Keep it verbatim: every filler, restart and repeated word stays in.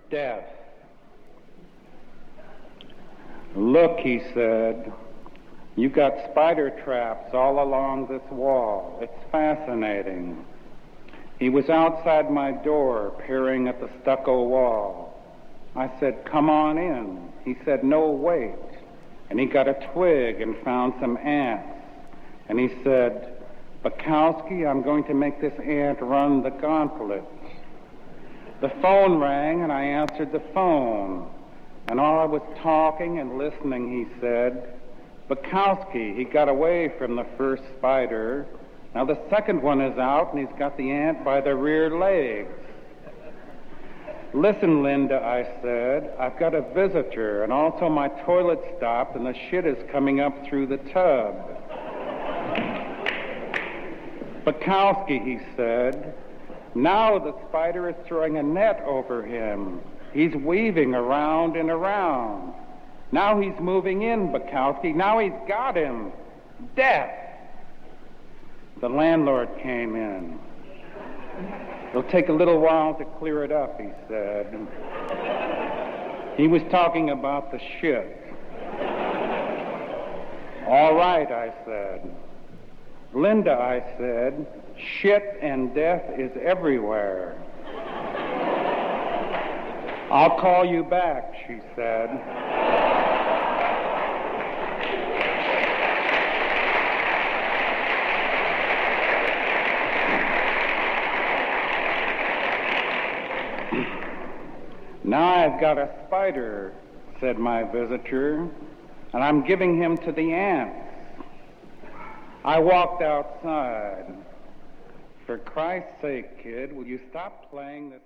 Death. Look, he said, you've got spider traps all along this wall. It's fascinating. He was outside my door, peering at the stucco wall. I said, come on in. He said, no, wait. And he got a twig and found some ants. And he said, Bukowski, I'm going to make this ant run the gauntlet. The phone rang, and I answered the phone. And while I was talking and listening, he said, Bukowski, he got away from the first spider. Now the second one is out, and he's got the ant by the rear legs. Listen, Linda, I said, I've got a visitor, and also my toilet stopped, and the shit is coming up through the tub. Bukowski, he said, now the spider is throwing a net over him. He's weaving around and around. Now he's moving in, Bukowski. Now he's got him. Death. The landlord came in. It'll take a little while to clear it up, he said. He was talking about the shit. All right, I said. Linda, I said, shit and death is everywhere. I'll call you back, she said. Now I've got a spider, said my visitor, and I'm giving him to the ants. I walked outside. For Christ's sake, kid, will you stop playing this